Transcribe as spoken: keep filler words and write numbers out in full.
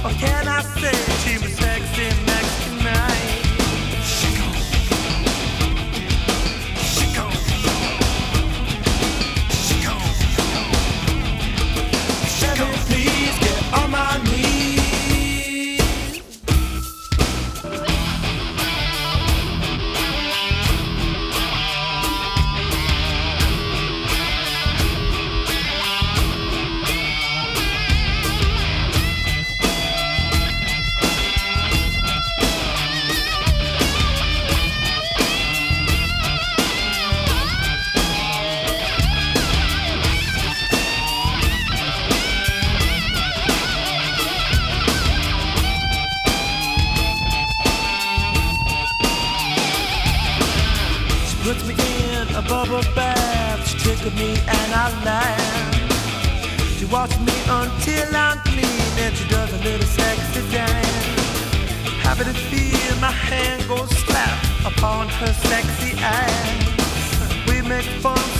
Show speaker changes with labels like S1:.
S1: What can I say? She was sexy next to me. She gone. She gone. She gone. She gone. Please get on my knees. Puts me in a bubble bath. She tickled me and I laugh. She washes me until I'm clean, and she does a little sexy dance. Happy to feel my hand go slap upon her sexy ass. We make fun